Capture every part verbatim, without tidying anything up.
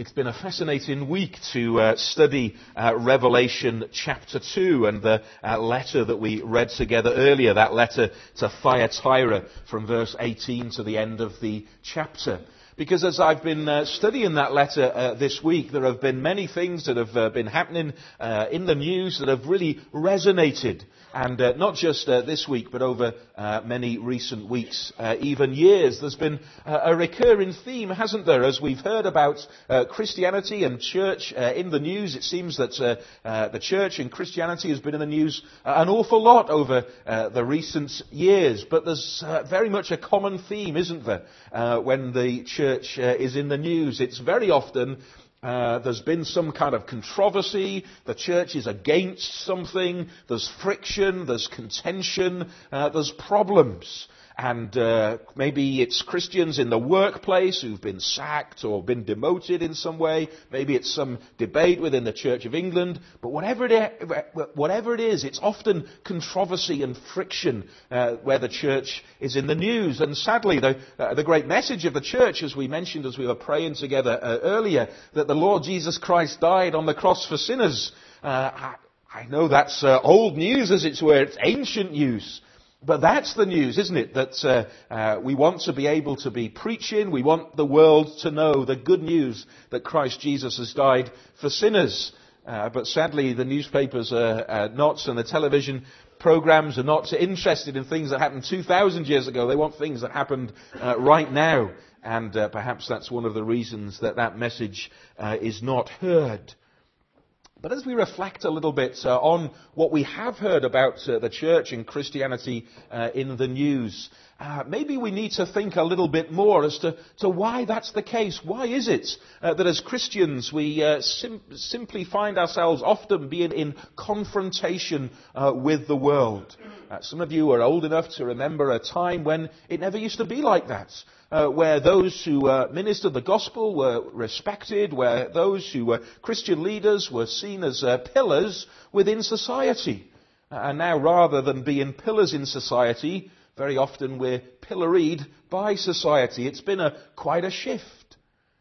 It's been a fascinating week to uh, study uh, Revelation chapter two and the uh, letter that we read together earlier, that letter to Thyatira from verse eighteen to the end of the chapter. Because as I've been uh, studying that letter uh, this week, there have been many things that have uh, been happening uh, in the news that have really resonated. And uh, not just uh, this week, but over uh, many recent weeks, uh, even years. There's been uh, a recurring theme, hasn't there? As we've heard about uh, Christianity and church uh, in the news, it seems that uh, uh, the church and Christianity has been in the news uh, an awful lot over uh, the recent years. But there's uh, very much a common theme, isn't there, uh, when the church uh, is in the news. It's very often Uh, there's been some kind of controversy, the church is against something, there's friction, there's contention, uh, there's problems. And uh, maybe it's Christians in the workplace who've been sacked or been demoted in some way. Maybe it's some debate within the Church of England. But whatever it is, whatever it is it's often controversy and friction uh, where the church is in the news. And sadly, the, uh, the great message of the church, as we mentioned as we were praying together uh, earlier, that the Lord Jesus Christ died on the cross for sinners. Uh, I, I know that's uh, old news, as it were. It's ancient news. But that's the news, isn't it? That uh, uh, we want to be able to be preaching. We want the world to know the good news that Christ Jesus has died for sinners. Uh, but sadly, the newspapers are uh, not, and the television programs are not interested in things that happened two thousand years ago. They want things that happened uh, right now. And uh, perhaps that's one of the reasons that that message uh, is not heard. But as we reflect a little bit uh, on what we have heard about uh, the church and Christianity uh, in the news, uh, maybe we need to think a little bit more as to, to why that's the case. Why is it uh, that as Christians we uh, sim- simply find ourselves often being in confrontation uh, with the world? Uh, some of you are old enough to remember a time when it never used to be like that. Uh, where those who uh, ministered the gospel were respected, where those who were Christian leaders were seen as uh, pillars within society. Uh, and now, rather than being pillars in society, very often we're pilloried by society. It's been a quite a shift.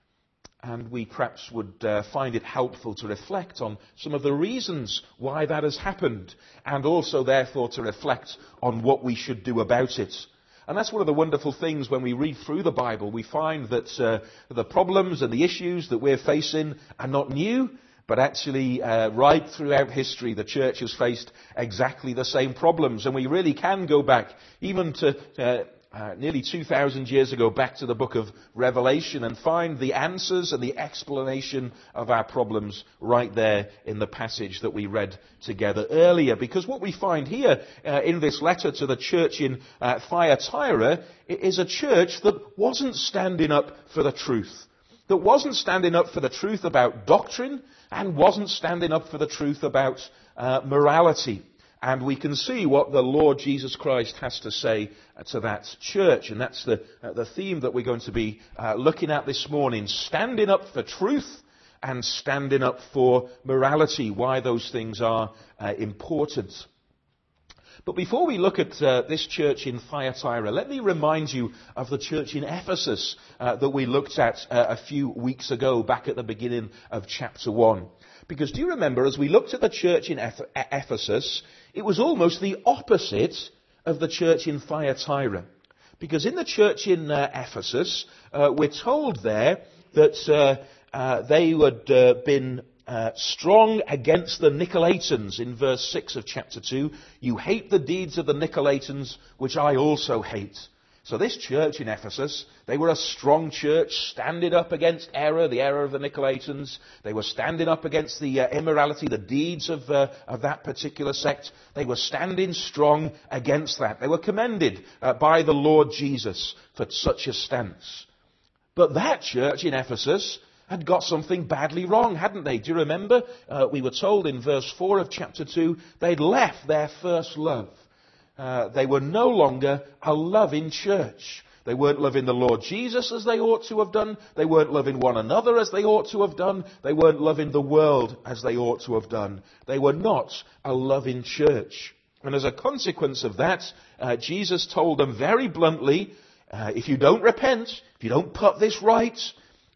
And we perhaps would uh, find it helpful to reflect on some of the reasons why that has happened, and also, therefore, to reflect on what we should do about it. And that's one of the wonderful things when we read through the Bible. We find that uh, the problems and the issues that we're facing are not new, but actually uh, right throughout history the church has faced exactly the same problems. And we really can go back even to uh, uh, nearly two thousand years ago, back to the book of Revelation, and find the answers and the explanation of our problems right there in the passage that we read together earlier. Because what we find here uh, in this letter to the church in uh, Thyatira is a church that wasn't standing up for the truth. That wasn't standing up for the truth about doctrine, and wasn't standing up for the truth about uh, morality. And we can see what the Lord Jesus Christ has to say to that church. And that's the, uh, the theme that we're going to be uh, looking at this morning. Standing up for truth and standing up for morality. Why those things are uh, important. But before we look at uh, this church in Thyatira, let me remind you of the church in Ephesus uh, that we looked at uh, a few weeks ago, back at the beginning of chapter one. Because do you remember, as we looked at the church in Ephesus, it was almost the opposite of the church in Thyatira. Because in the church in uh, Ephesus, uh, we're told there that uh, uh, they had uh, been uh, strong against the Nicolaitans. In verse six of chapter two, you hate the deeds of the Nicolaitans, which I also hate. So this church in Ephesus, they were a strong church, standing up against error, the error of the Nicolaitans. They were standing up against the uh, immorality, the deeds of, uh, of that particular sect. They were standing strong against that. They were commended uh, by the Lord Jesus for such a stance. But that church in Ephesus had got something badly wrong, hadn't they? Do you remember? Uh, we were told in verse four of chapter two, they'd left their first love. Uh, they were no longer a loving church. They weren't loving the Lord Jesus as they ought to have done. They weren't loving one another as they ought to have done. They weren't loving the world as they ought to have done. They were not a loving church. And as a consequence of that, uh, Jesus told them very bluntly, uh, if you don't repent, if you don't put this right,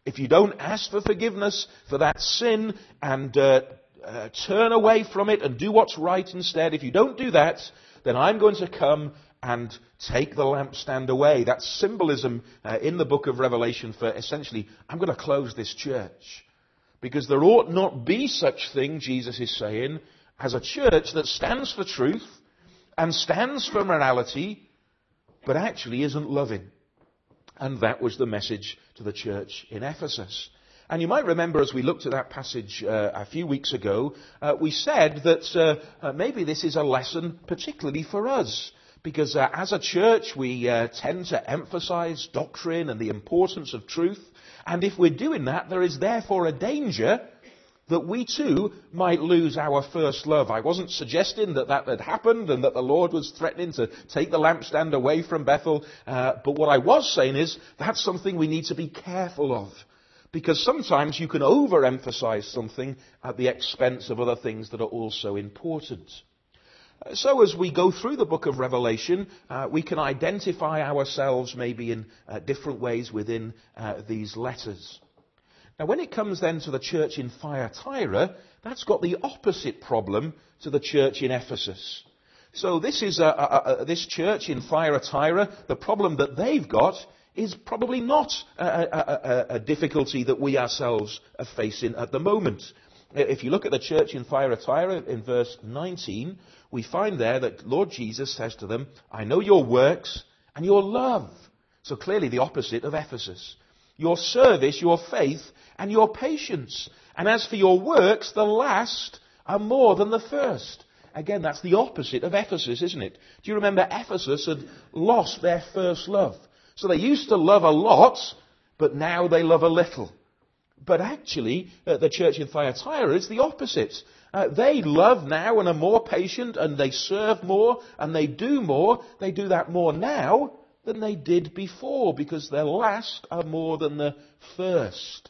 if you don't ask for forgiveness for that sin and uh, uh, turn away from it and do what's right instead, if you don't do that, then I'm going to come and take the lampstand away. That's symbolism uh, in the book of Revelation for essentially, I'm going to close this church. Because there ought not be such thing, Jesus is saying, as a church that stands for truth and stands for morality, but actually isn't loving. And that was the message to the church in Ephesus. And you might remember as we looked at that passage uh, a few weeks ago, uh, we said that uh, uh, maybe this is a lesson particularly for us. Because uh, as a church, we uh, tend to emphasize doctrine and the importance of truth. And if we're doing that, there is therefore a danger that we too might lose our first love. I wasn't suggesting that that had happened and that the Lord was threatening to take the lampstand away from Bethel. Uh, but what I was saying is that's something we need to be careful of. Because sometimes you can overemphasize something at the expense of other things that are also important. So as we go through the book of Revelation, uh, we can identify ourselves maybe in uh, different ways within uh, these letters. Now when it comes then to the church in Thyatira, that's got the opposite problem to the church in Ephesus. So this is a, a, a, this church in Thyatira, the problem that they've got is probably not a, a, a, a difficulty that we ourselves are facing at the moment. If you look at the church in Thyatira in verse nineteen, we find there that Lord Jesus says to them, I know your works and your love. So clearly the opposite of Ephesus. Your service, your faith, and your patience. And as for your works, the last are more than the first. Again, that's the opposite of Ephesus, isn't it? Do you remember Ephesus had lost their first love? So they used to love a lot, but now they love a little. But actually, uh, the church in Thyatira is the opposite. Uh, they love now and are more patient, and they serve more, and they do more. They do that more now than they did before, because their last are more than the first.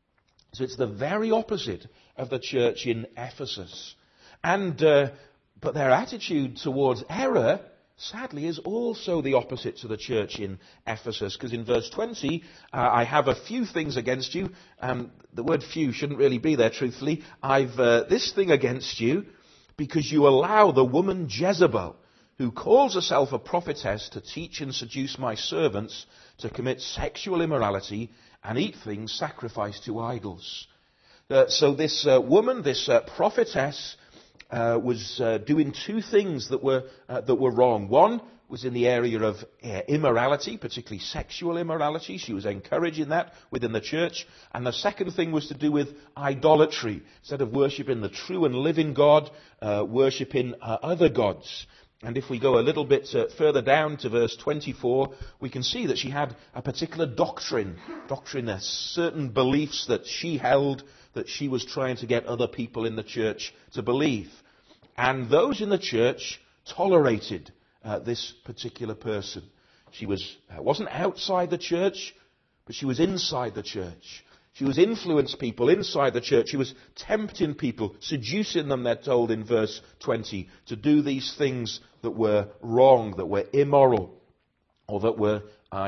So it's the very opposite of the church in Ephesus. And uh, but their attitude towards error, sadly, is also the opposite to the church in Ephesus. Because in verse twenty, uh, I have a few things against you. Um, the word few shouldn't really be there, truthfully. I've uh, this thing against you, because you allow the woman Jezebel, who calls herself a prophetess, to teach and seduce my servants to commit sexual immorality and eat things sacrificed to idols. Uh, so this uh, woman, this uh, prophetess, Uh, was uh, doing two things that were uh, that were wrong. One was in the area of uh, immorality, particularly sexual immorality. She was encouraging that within the church. And the second thing was to do with idolatry. Instead of worshipping the true and living God, uh, worshipping uh, other gods. And if we go a little bit uh, further down to verse twenty-four, we can see that she had a particular doctrine, doctrine, uh, certain beliefs that she held, that she was trying to get other people in the church to believe. And those in the church tolerated uh, this particular person. She was, uh, wasn't outside the church, but she was inside the church. She was influencing people inside the church. She was tempting people, seducing them, they're told in verse twenty, to do these things that were wrong, that were immoral, or that were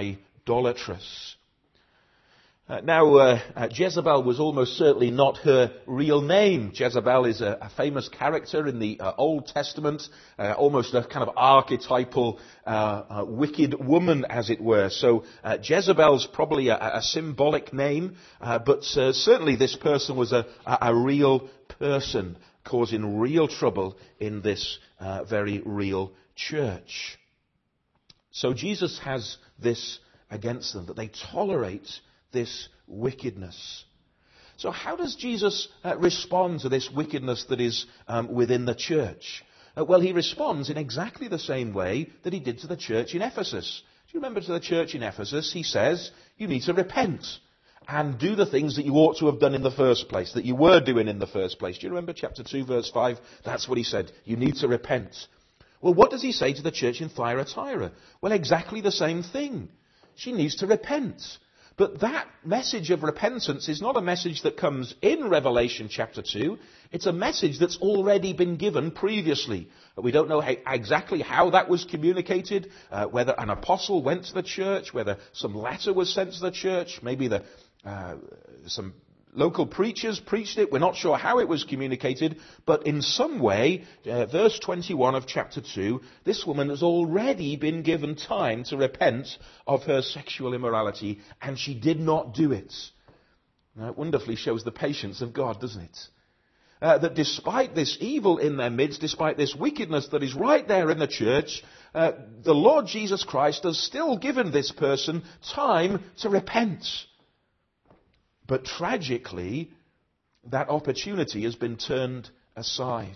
idolatrous. Uh, now, uh, uh, Jezebel was almost certainly not her real name. Jezebel is a, a famous character in the uh, Old Testament, uh, almost a kind of archetypal uh, uh, wicked woman, as it were. So uh, Jezebel's probably a, a symbolic name, uh, but uh, certainly this person was a, a, a real person, causing real trouble in this uh, very real church. So Jesus has this against them, that they tolerate this wickedness. So how does Jesus uh, respond to this wickedness that is um, within the church? Uh, well, he responds in exactly the same way that he did to the church in Ephesus. Do you remember to the church in Ephesus? He says, you need to repent and do the things that you ought to have done in the first place, that you were doing in the first place. Do you remember chapter two, verse five? That's what he said. You need to repent. Well, what does he say to the church in Thyatira? Well, exactly the same thing. She needs to repent. But that message of repentance is not a message that comes in Revelation chapter two. It's a message that's already been given previously. We don't know how, exactly how that was communicated, uh, whether an apostle went to the church, whether some letter was sent to the church, maybe the uh, some local preachers preached it. We're not sure how it was communicated, but in some way, uh, verse twenty-one of chapter two, this woman has already been given time to repent of her sexual immorality, and she did not do it. Now, it wonderfully shows the patience of God, doesn't it? Uh, that despite this evil in their midst, despite this wickedness that is right there in the church, uh, the Lord Jesus Christ has still given this person time to repent. But tragically, that opportunity has been turned aside.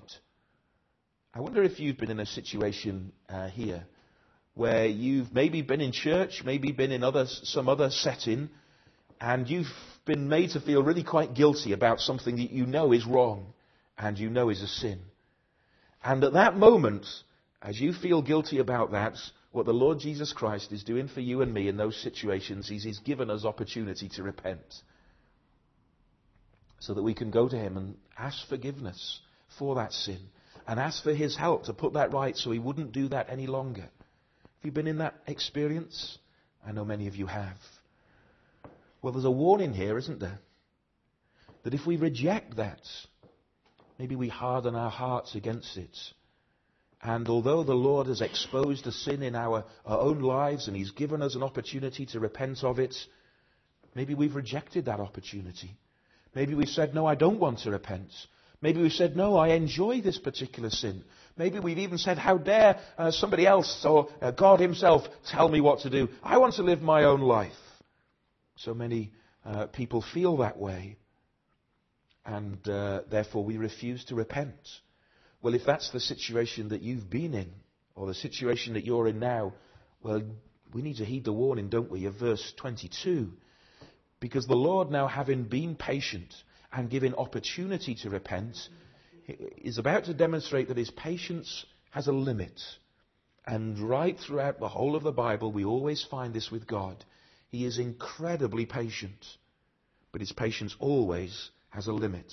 I wonder if you've been in a situation uh, here where you've maybe been in church, maybe been in other, some other setting, and you've been made to feel really quite guilty about something that you know is wrong and you know is a sin. And at that moment, as you feel guilty about that, what the Lord Jesus Christ is doing for you and me in those situations is He's given us opportunity to repent, so that we can go to Him and ask forgiveness for that sin and ask for His help to put that right so He wouldn't do that any longer. Have you been in that experience? I know many of you have. Well, there's a warning here, isn't there? That if we reject that, maybe we harden our hearts against it. And although the Lord has exposed a sin in our, our own lives and He's given us an opportunity to repent of it, maybe we've rejected that opportunity. Maybe we've said, no, I don't want to repent. Maybe we've said, no, I enjoy this particular sin. Maybe we've even said, how dare uh, somebody else or uh, God Himself tell me what to do. I want to live my own life. So many uh, people feel that way. And uh, therefore we refuse to repent. Well, if that's the situation that you've been in, or the situation that you're in now, well, we need to heed the warning, don't we, of verse twenty-two. Because the Lord, now having been patient and given opportunity to repent, is about to demonstrate that His patience has a limit. And right throughout the whole of the Bible, we always find this with God. He is incredibly patient, but His patience always has a limit.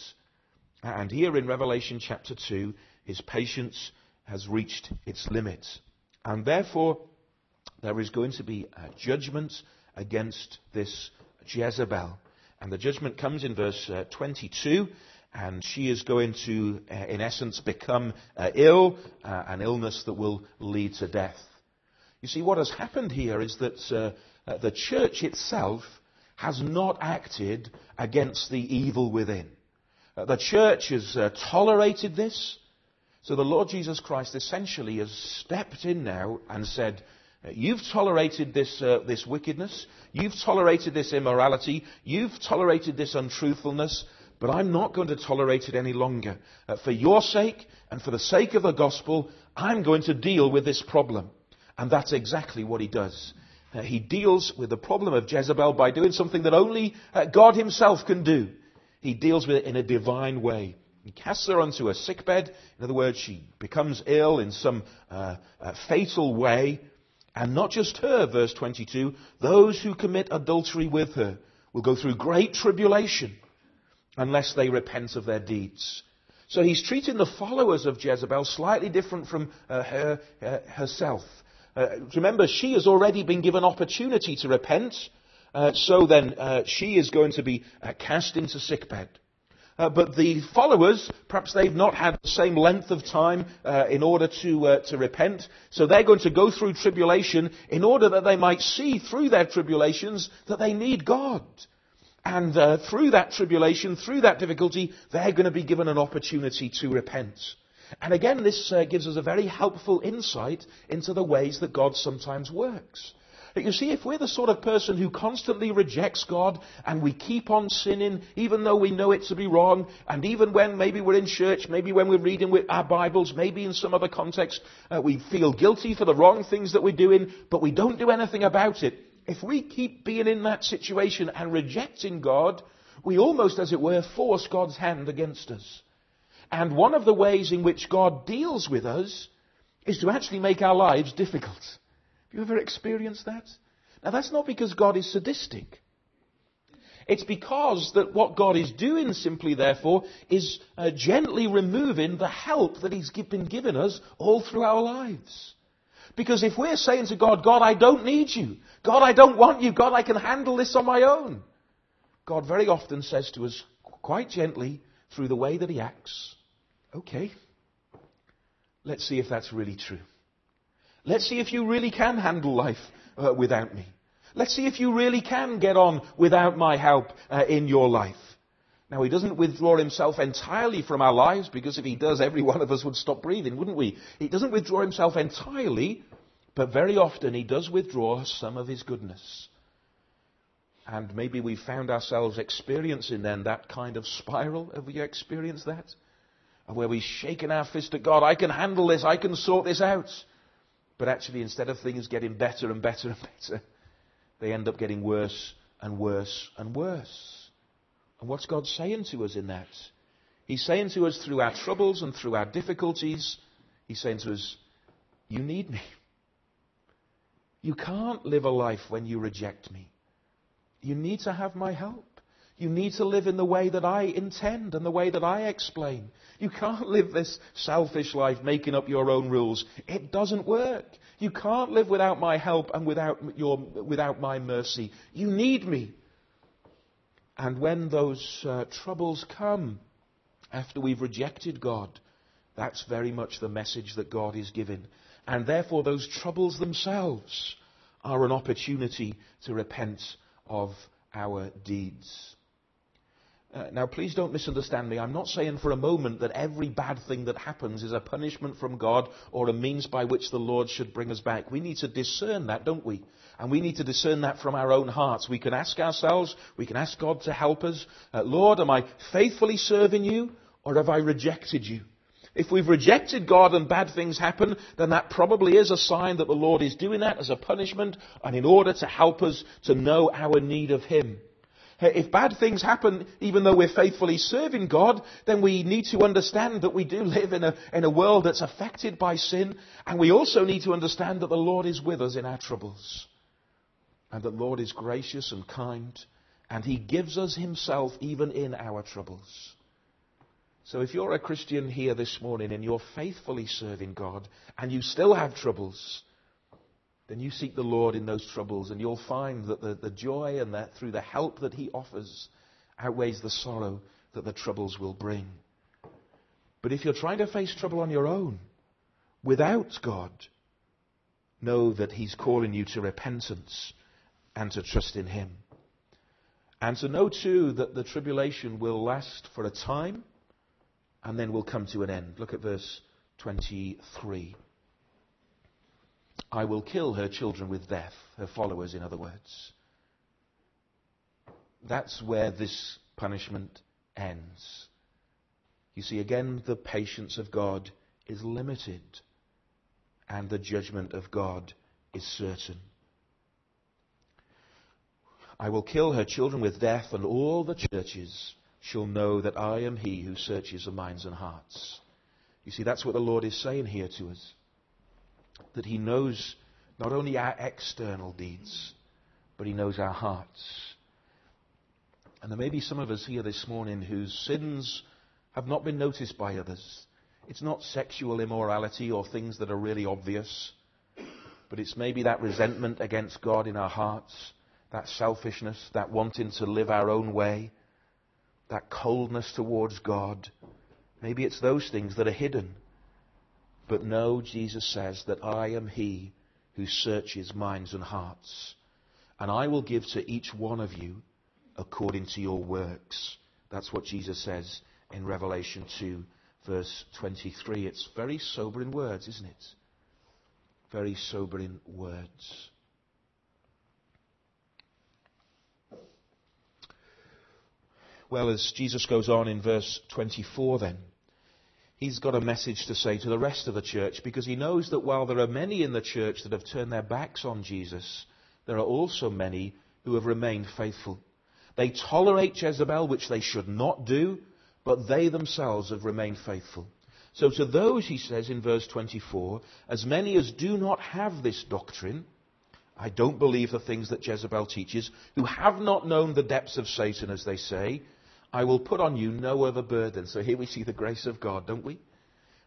And here in Revelation chapter two, His patience has reached its limit. And therefore, there is going to be a judgment against this Jezebel. And the judgment comes in verse uh, twenty-two, and she is going to, uh, in essence, become uh, ill, uh, an illness that will lead to death. You see, what has happened here is that uh, uh, the church itself has not acted against the evil within. Uh, the church has uh, tolerated this. So the Lord Jesus Christ essentially has stepped in now and said, you've tolerated this uh, this wickedness, you've tolerated this immorality, you've tolerated this untruthfulness, but I'm not going to tolerate it any longer. Uh, for your sake and for the sake of the gospel, I'm going to deal with this problem. And that's exactly what He does. Uh, he deals with the problem of Jezebel by doing something that only uh, God Himself can do. He deals with it in a divine way. He casts her onto a sickbed. In other words, she becomes ill in some uh, uh, fatal way. And not just her, verse twenty-two, those who commit adultery with her will go through great tribulation unless they repent of their deeds. So He's treating the followers of Jezebel slightly different from uh, her uh, herself. Uh, remember, she has already been given opportunity to repent, uh, so then uh, she is going to be uh, cast into sickbed. Uh, but the followers, perhaps they've not had the same length of time uh, in order to uh, to repent. So they're going to go through tribulation in order that they might see through their tribulations that they need God. And uh, through that tribulation, through that difficulty, they're going to be given an opportunity to repent. And again, this uh, gives us a very helpful insight into the ways that God sometimes works. But you see, if we're the sort of person who constantly rejects God and we keep on sinning, even though we know it to be wrong, and even when maybe we're in church, maybe when we're reading with our Bibles, maybe in some other context, uh, we feel guilty for the wrong things that we're doing, but we don't do anything about it. If we keep being in that situation and rejecting God, we almost, as it were, force God's hand against us. And one of the ways in which God deals with us is to actually make our lives difficult. Have you ever experienced that? Now, that's not because God is sadistic. It's because that what God is doing simply, therefore, is uh, gently removing the help that He's been giving us all through our lives. Because if we're saying to God, God, I don't need you. God, I don't want you. God, I can handle this on my own. God very often says to us, quite gently, through the way that he acts, okay, let's see if that's really true. Let's see if you really can handle life uh, without me. Let's see if you really can get on without my help uh, in your life. Now, he doesn't withdraw himself entirely from our lives, because if he does, every one of us would stop breathing, wouldn't we? He doesn't withdraw himself entirely, but very often he does withdraw some of his goodness. And maybe we found ourselves experiencing then that kind of spiral. Have you experienced that? Where we're shaking our fist at God, I can handle this, I can sort this out. But actually, instead of things getting better and better and better, they end up getting worse and worse and worse. And what's God saying to us in that? He's saying to us through our troubles and through our difficulties, he's saying to us, you need me. You can't live a life when you reject me. You need to have my help. You need to live in the way that I intend and the way that I explain. You can't live this selfish life making up your own rules. It doesn't work. You can't live without my help and without your, without my mercy. You need me. And when those uh, troubles come after we've rejected God, that's very much the message that God is giving. And therefore those troubles themselves are an opportunity to repent of our deeds. Uh, now, please don't misunderstand me. I'm not saying for a moment that every bad thing that happens is a punishment from God or a means by which the Lord should bring us back. We need to discern that, don't we? And we need to discern that from our own hearts. We can ask ourselves, we can ask God to help us. Uh, Lord, am I faithfully serving you, or have I rejected you? If we've rejected God and bad things happen, then that probably is a sign that the Lord is doing that as a punishment and in order to help us to know our need of him. If bad things happen, even though we're faithfully serving God, then we need to understand that we do live in a, in a world that's affected by sin. And we also need to understand that the Lord is with us in our troubles. And that the Lord is gracious and kind. And he gives us himself even in our troubles. So if you're a Christian here this morning and you're faithfully serving God and you still have troubles, then you seek the Lord in those troubles and you'll find that the, the joy and that through the help that he offers outweighs the sorrow that the troubles will bring. But if you're trying to face trouble on your own, without God, know that he's calling you to repentance and to trust in him. And to know too that the tribulation will last for a time and then will come to an end. Look at verse twenty-three. I will kill her children with death, her followers, in other words. That's where this punishment ends. You see, again, the patience of God is limited, and the judgment of God is certain. I will kill her children with death, and all the churches shall know that I am he who searches the minds and hearts. You see, that's what the Lord is saying here to us. That he knows not only our external deeds, but he knows our hearts. And there may be some of us here this morning whose sins have not been noticed by others. It's not sexual immorality or things that are really obvious, but it's maybe that resentment against God in our hearts, that selfishness, that wanting to live our own way, that coldness towards God. Maybe it's those things that are hidden. But no, Jesus says that I am he who searches minds and hearts. And I will give to each one of you according to your works. That's what Jesus says in Revelation two, verse twenty-three. It's very sobering words, isn't it? Very sobering words. Well, as Jesus goes on in verse twenty-four then, he's got a message to say to the rest of the church, because he knows that while there are many in the church that have turned their backs on Jesus, there are also many who have remained faithful. They tolerate Jezebel, which they should not do, but they themselves have remained faithful. So to those, he says in verse twenty-four, as many as do not have this doctrine, I don't believe the things that Jezebel teaches, who have not known the depths of Satan, as they say, I will put on you no other burden. So here we see the grace of God, don't we?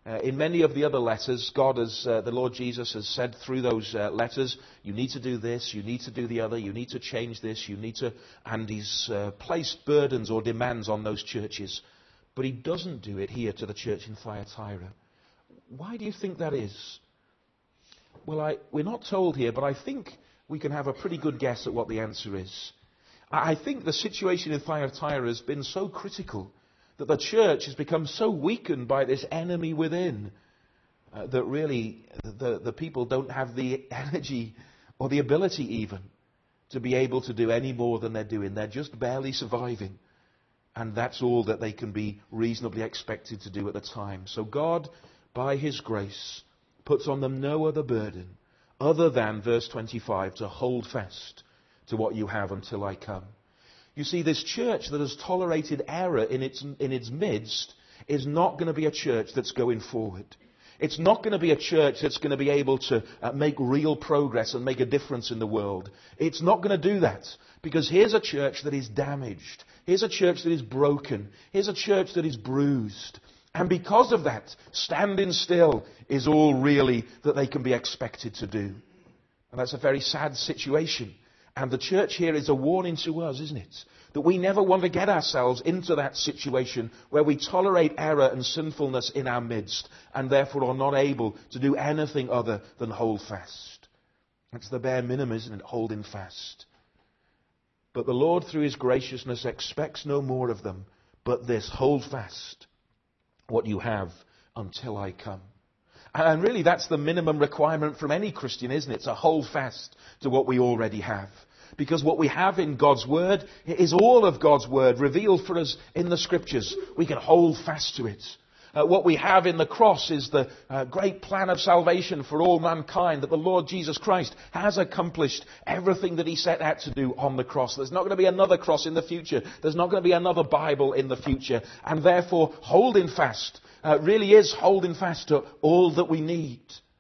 Uh, in many of the other letters, God has, uh, the Lord Jesus has said through those uh, letters, you need to do this, you need to do the other, you need to change this, you need to, and he's uh, placed burdens or demands on those churches. But he doesn't do it here to the church in Thyatira. Why do you think that is? Well, I, we're not told here, but I think we can have a pretty good guess at what the answer is. I, I think the situation in Thyatira has been so critical that the church has become so weakened by this enemy within uh, that really the, the people don't have the energy or the ability even to be able to do any more than they're doing. They're just barely surviving. And that's all that they can be reasonably expected to do at the time. So God, by his grace, puts on them no other burden other than, verse twenty-five, to hold fast to what you have until I come. You see, this church that has tolerated error in its, in its midst is not going to be a church that's going forward. It's not going to be a church that's going to be able to uh, make real progress and make a difference in the world. It's not going to do that, because here's a church that is damaged. Here's a church that is broken. Here's a church that is bruised. And because of that, standing still is all really that they can be expected to do. And that's a very sad situation. And the church here is a warning to us, isn't it? That we never want to get ourselves into that situation where we tolerate error and sinfulness in our midst and therefore are not able to do anything other than hold fast. That's the bare minimum, isn't it? Holding fast. But the Lord, through his graciousness, expects no more of them but this: hold fast what you have until I come. And really that's the minimum requirement from any Christian, isn't it? To hold fast to what we already have. Because what we have in God's Word is all of God's Word revealed for us in the Scriptures. We can hold fast to it. Uh, what we have in the cross is the uh, great plan of salvation for all mankind, that the Lord Jesus Christ has accomplished everything that he set out to do on the cross. There's not going to be another cross in the future. There's not going to be another Bible in the future. And therefore, holding fast uh, really is holding fast to all that we need.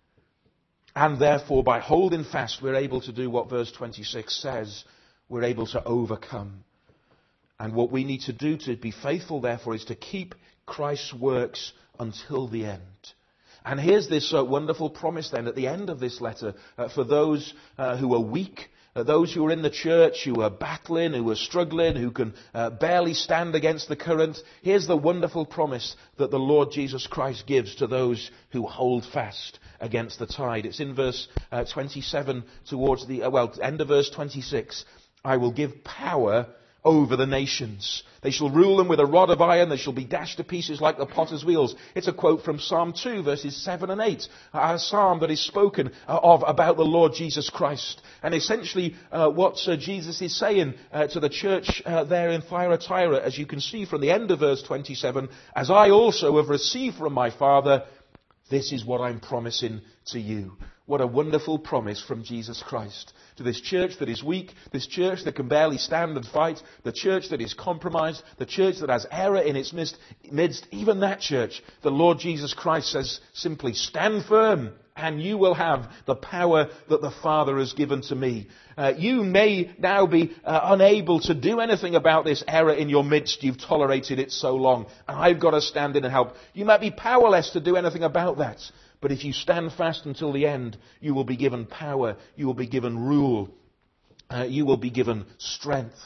And therefore, by holding fast, we're able to do what verse twenty-six says. We're able to overcome. And what we need to do to be faithful, therefore, is to keep Christ's works until the end. And here's this uh, wonderful promise then at the end of this letter uh, for those uh, who are weak, uh, those who are in the church, who are battling, who are struggling, who can uh, barely stand against the current. Here's the wonderful promise that the Lord Jesus Christ gives to those who hold fast against the tide. It's in verse uh, twenty-seven towards the, uh, well, end of verse twenty-six. I will give power over the nations. They shall rule them with a rod of iron. They shall be dashed to pieces like the potter's wheels. It's a quote from Psalm two, verses seven and eight. A psalm that is spoken of about the Lord Jesus Christ. And essentially uh, what uh, Jesus is saying uh, to the church uh, there in Thyatira, as you can see from the end of verse twenty-seven, as I also have received from my Father, this is what I'm promising to you. What a wonderful promise from Jesus Christ to this church that is weak, this church that can barely stand and fight, the church that is compromised, the church that has error in its midst, midst. Even that church, the Lord Jesus Christ says simply, stand firm and you will have the power that the Father has given to me. Uh, you may now be uh, unable to do anything about this error in your midst. You've tolerated it so long. And I've got to stand in and help. You might be powerless to do anything about that. But if you stand fast until the end, you will be given power. You will be given rule. Uh, you will be given strength.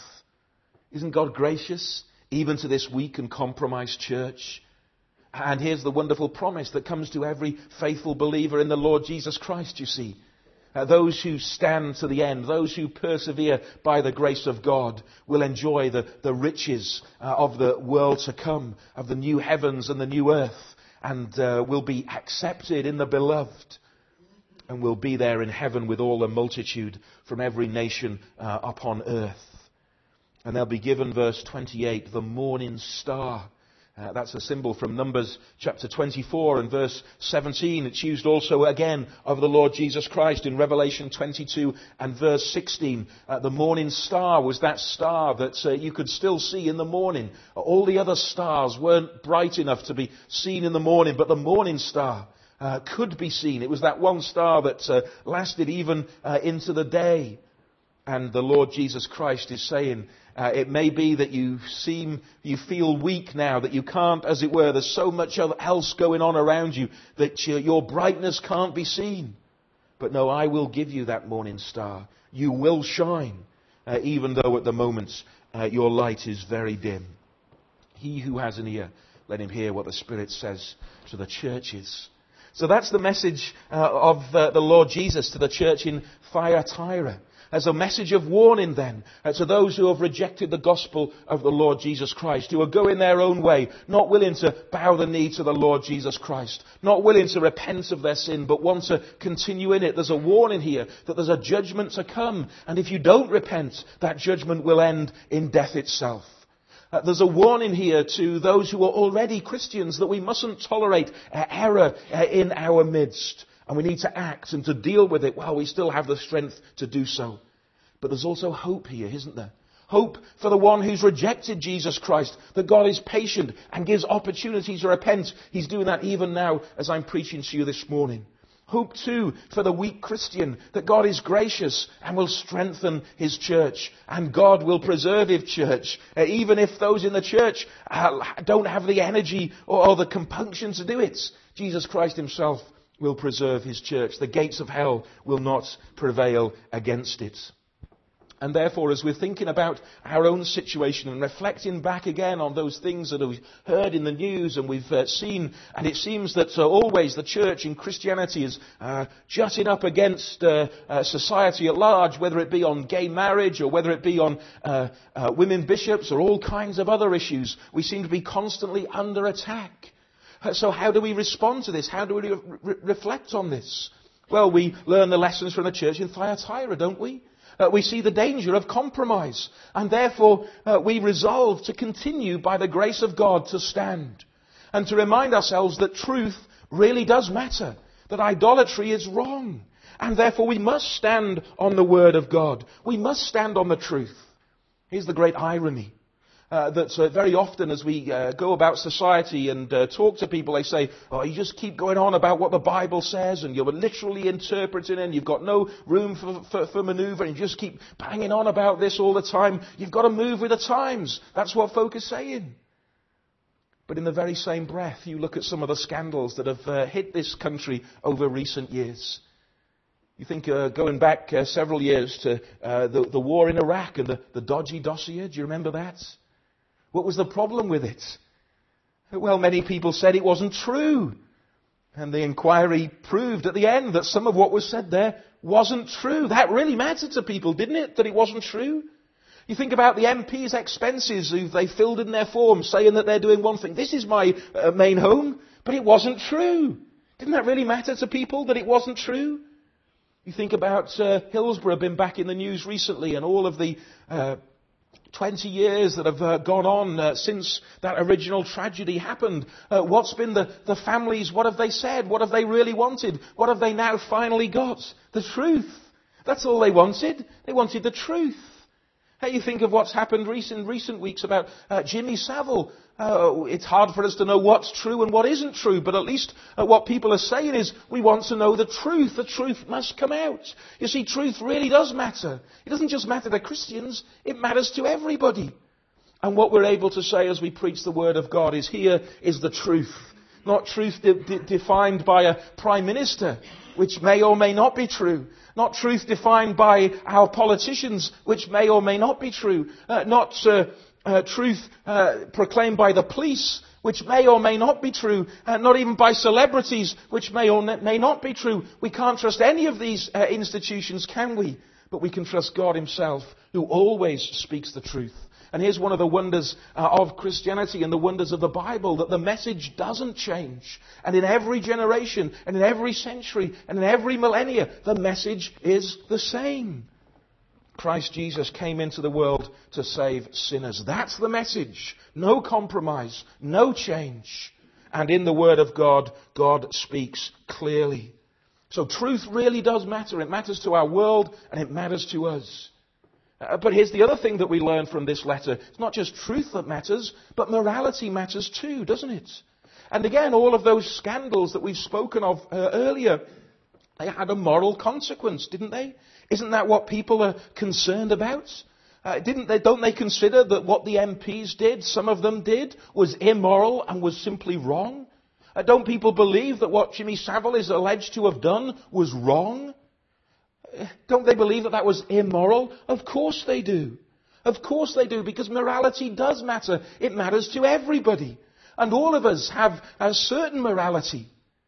Isn't God gracious, even to this weak and compromised church? And here's the wonderful promise that comes to every faithful believer in the Lord Jesus Christ, you see. Uh, those who stand to the end, those who persevere by the grace of God, will enjoy the, the riches uh, of the world to come, of the new heavens and the new earth, and uh, will be accepted in the beloved, and will be there in heaven with all the multitude from every nation uh, upon earth. And they'll be given, verse twenty-eight, the morning star. Uh, that's a symbol from Numbers chapter twenty-four and verse seventeen. It's used also again of the Lord Jesus Christ in Revelation twenty-two and verse sixteen. Uh, the morning star was that star that uh, you could still see in the morning. All the other stars weren't bright enough to be seen in the morning, but the morning star uh, could be seen. It was that one star that uh, lasted even uh, into the day. And the Lord Jesus Christ is saying, uh, it may be that you seem, you feel weak now, that you can't, as it were, there's so much else going on around you that your, your brightness can't be seen. But no, I will give you that morning star. You will shine, uh, even though at the moment uh, your light is very dim. He who has an ear, let him hear what the Spirit says to the churches. So that's the message uh, of uh, the Lord Jesus to the church in Thyatira. As a message of warning then uh, to those who have rejected the gospel of the Lord Jesus Christ, who are going their own way, not willing to bow the knee to the Lord Jesus Christ, not willing to repent of their sin, but want to continue in it. There's a warning here that there's a judgment to come. And if you don't repent, that judgment will end in death itself. Uh, there's a warning here to those who are already Christians that we mustn't tolerate uh, error uh, in our midst. And we need to act and to deal with it while we still have the strength to do so. But there's also hope here, isn't there? Hope for the one who's rejected Jesus Christ, that God is patient and gives opportunities to repent. He's doing that even now as I'm preaching to you this morning. Hope too for the weak Christian, that God is gracious and will strengthen his church. And God will preserve his church, uh, even if those in the church uh, don't have the energy or, or the compunction to do it. Jesus Christ himself will preserve his church. The gates of hell will not prevail against it. And therefore, as we're thinking about our own situation and reflecting back again on those things that we've heard in the news and we've uh, seen, and it seems that uh, always the church in Christianity is uh, jutting up against uh, uh, society at large, whether it be on gay marriage or whether it be on uh, uh, women bishops or all kinds of other issues. We seem to be constantly under attack. So how do we respond to this? How do we re- reflect on this? Well, we learn the lessons from the church in Thyatira, don't we? Uh, we see the danger of compromise. And therefore, uh, we resolve to continue by the grace of God to stand. And to remind ourselves that truth really does matter. That idolatry is wrong. And therefore we must stand on the Word of God. We must stand on the truth. Here's the great irony. Uh, that uh, very often as we uh, go about society and uh, talk to people, they say, oh, you just keep going on about what the Bible says and you're literally interpreting it and you've got no room for, for, for maneuver and you just keep banging on about this all the time. You've got to move with the times. That's what folk are saying. But in the very same breath, you look at some of the scandals that have uh, hit this country over recent years. You think uh, going back uh, several years to uh, the, the war in Iraq and the, the dodgy dossier, do you remember that? What was the problem with it? Well, many people said it wasn't true. And the inquiry proved at the end that some of what was said there wasn't true. That really mattered to people, didn't it? That it wasn't true? You think about the M P's expenses who they filled in their forms saying that they're doing one thing. This is my uh, main home, but it wasn't true. Didn't that really matter to people that it wasn't true? You think about uh, Hillsborough, been back in the news recently, and all of the uh, twenty years that have uh, gone on uh, since that original tragedy happened. Uh, what's been the, the families, what have they said? What have they really wanted? What have they now finally got? The truth. That's all they wanted. They wanted the truth. How you think of what's happened recent, recent weeks about uh, Jimmy Savile. Uh, it's hard for us to know what's true and what isn't true, but at least uh, what people are saying is we want to know the truth. The truth must come out. You see, truth really does matter. It doesn't just matter to Christians, it matters to everybody. And what we're able to say as we preach the Word of God is here is the truth. Not truth de- de- defined by a prime minister, which may or may not be true. Not truth defined by our politicians, which may or may not be true. Uh, not uh, uh, truth uh, proclaimed by the police, which may or may not be true. Uh, not even by celebrities, which may or may not be true. We can't trust any of these uh, institutions, can we? But we can trust God himself, who always speaks the truth. And here's one of the wonders uh, of Christianity and the wonders of the Bible, that the message doesn't change. And in every generation, and in every century, and in every millennia, the message is the same. Christ Jesus came into the world to save sinners. That's the message. No compromise, no change. And in the Word of God, God speaks clearly. So truth really does matter. It matters to our world, and it matters to us. Uh, but here's the other thing that we learn from this letter. It's not just truth that matters, but morality matters too, doesn't it? And again, all of those scandals that we've spoken of uh, earlier, They had a moral consequence, didn't they? Isn't that what people are concerned about? Uh, didn't they, don't they consider that what the M Ps did, some of them did, was immoral and was simply wrong? Uh, don't people believe that what Jimmy Savile is alleged to have done was wrong? Uh, don't they believe that that was immoral? Of course they do. Of course they do, because morality does matter. It matters to everybody. And all of us have a certain morality.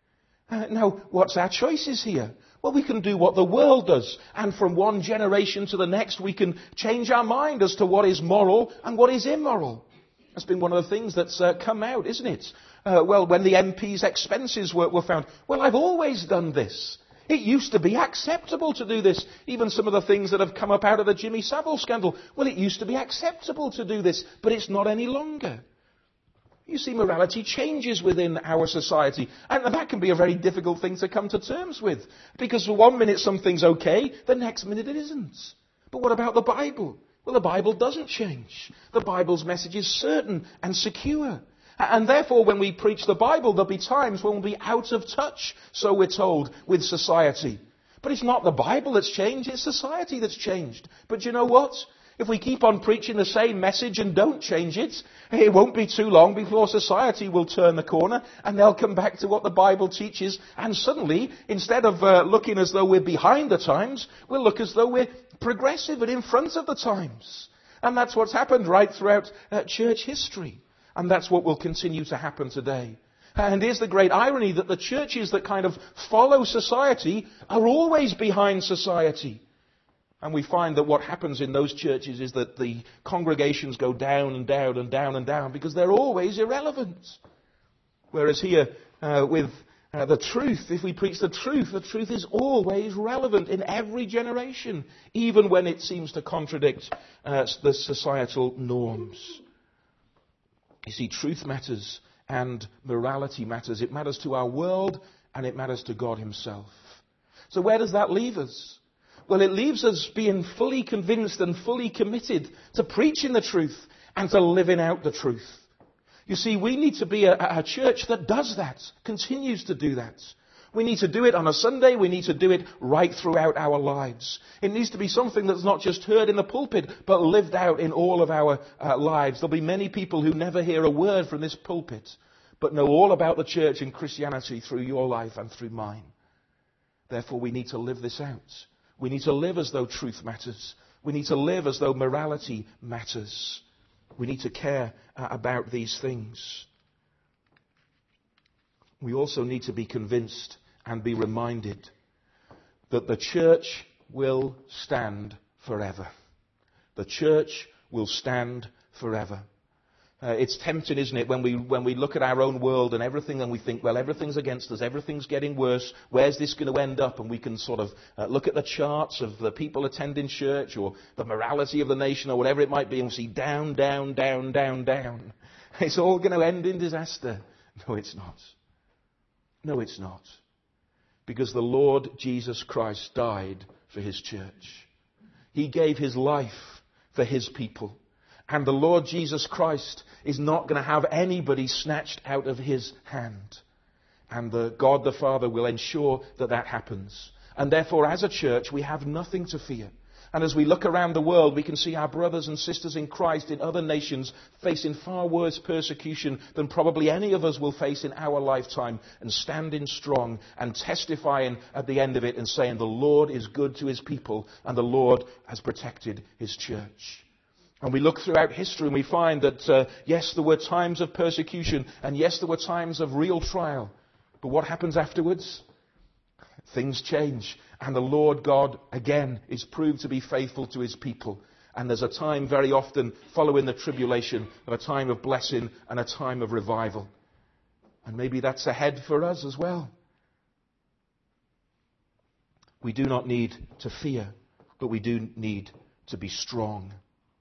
Uh, now, what's our choices here? Well, we can do what the world does. And from one generation to the next, we can change our mind as to what is moral and what is immoral. That's been one of the things that's uh, come out, isn't it? Uh, well, when the M P's expenses were, were found, well, I've always done this. It used to be acceptable to do this. Even some of the things that have come up out of the Jimmy Savile scandal. Well, it used to be acceptable to do this, but it's not any longer. You see, morality changes within our society. And that can be a very difficult thing to come to terms with. Because for one minute something's okay, the next minute it isn't. But what about the Bible? Well, the Bible doesn't change. The Bible's message is certain and secure. And therefore, when we preach the Bible, there'll be times when we'll be out of touch, so we're told, with society. But it's not the Bible that's changed, it's society that's changed. But you know what? If we keep on preaching the same message and don't change it, it won't be too long before society will turn the corner and they'll come back to what the Bible teaches. And suddenly, instead of uh, looking as though we're behind the times, we'll look as though we're progressive and in front of the times. And that's what's happened right throughout uh, church history. And that's what will continue to happen today. And here's the great irony, that the churches that kind of follow society are always behind society. And we find that what happens in those churches is that the congregations go down and down and down and down because they're always irrelevant. Whereas here, uh, with uh, the truth, if we preach the truth, the truth is always relevant in every generation, even when it seems to contradict uh, the societal norms. You see, truth matters and morality matters. It matters to our world and it matters to God himself. So where does that leave us? Well, it leaves us being fully convinced and fully committed to preaching the truth and to living out the truth. You see, we need to be a, a church that does that, continues to do that. We need to do it on a Sunday. We need to do it right throughout our lives. It needs to be something that's not just heard in the pulpit, but lived out in all of our uh, lives. There'll be many people who never hear a word from this pulpit, but know all about the church and Christianity through your life and through mine. Therefore, we need to live this out. We need to live as though truth matters. We need to live as though morality matters. We need to care uh, about these things. We also need to be convinced and be reminded that the church will stand forever. The church will stand forever. Uh, it's tempting, isn't it, when we when we look at our own world and everything and we think, well, everything's against us, everything's getting worse, where's this going to end up? And we can sort of uh, look at the charts of the people attending church or the morality of the nation or whatever it might be, and we see down, down, down, down, down. It's all going to end in disaster. No, it's not. No, it's not. Because the Lord Jesus Christ died for his church. He gave his life for his people. And the Lord Jesus Christ is not going to have anybody snatched out of his hand. And the God the Father will ensure that that happens. And therefore, as a church, we have nothing to fear. And as we look around the world, we can see our brothers and sisters in Christ in other nations facing far worse persecution than probably any of us will face in our lifetime, and standing strong and testifying at the end of it and saying the Lord is good to his people and the Lord has protected his church. And we look throughout history and we find that, uh, yes, there were times of persecution and yes, there were times of real trial. But what happens afterwards? Things change. And the Lord God, again, is proved to be faithful to his people. And there's a time very often following the tribulation of a time of blessing and a time of revival. And maybe that's ahead for us as well. We do not need to fear, but we do need to be strong.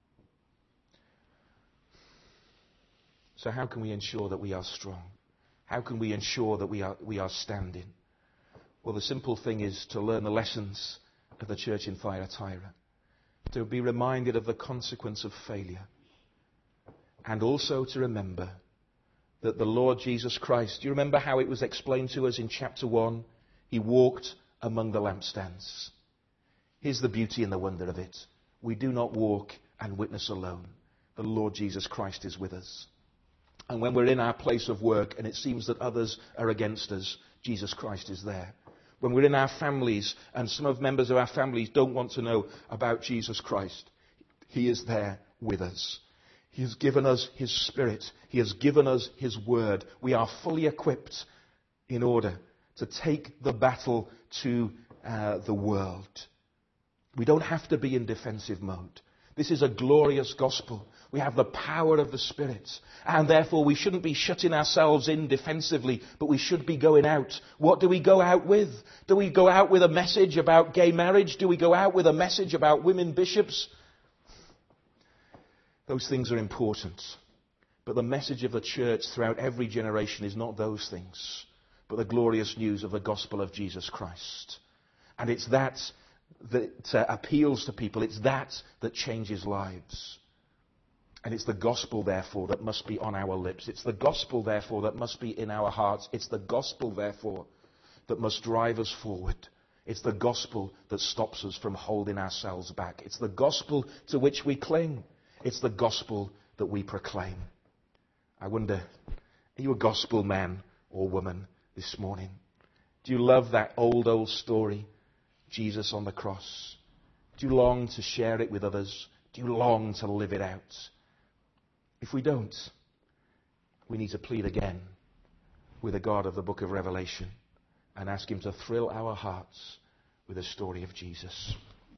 So how can we ensure that we are strong? How can we ensure that we are, we are standing? Well, the simple thing is to learn the lessons of the church in Thyatira, to be reminded of the consequence of failure, and also to remember that the Lord Jesus Christ, do you remember how it was explained to us in chapter one? He walked among the lampstands. Here's the beauty and the wonder of it. We do not walk and witness alone. The Lord Jesus Christ is with us. And when we're in our place of work and it seems that others are against us, Jesus Christ is there. When we're in our families and some of members of our families don't want to know about Jesus Christ, He is there with us. He has given us His Spirit. He has given us His Word. We are fully equipped in order to take the battle to uh, the world. We don't have to be in defensive mode. This is a glorious gospel. We have the power of the Spirit. And therefore we shouldn't be shutting ourselves in defensively, but we should be going out. What do we go out with? Do we go out with a message about gay marriage? Do we go out with a message about women bishops? Those things are important. But the message of the church throughout every generation is not those things, but the glorious news of the gospel of Jesus Christ. And it's that that uh, appeals to people. It's that that changes lives. And it's the gospel, therefore, that must be on our lips. It's the gospel, therefore, that must be in our hearts. It's the gospel, therefore, that must drive us forward. It's the gospel that stops us from holding ourselves back. It's the gospel to which we cling. It's the gospel that we proclaim. I wonder, are you a gospel man or woman this morning? Do you love that old, old story? Jesus on the cross. Do you long to share it with others? Do you long to live it out? If we don't, we need to plead again with the God of the book of Revelation and ask Him to thrill our hearts with the story of Jesus.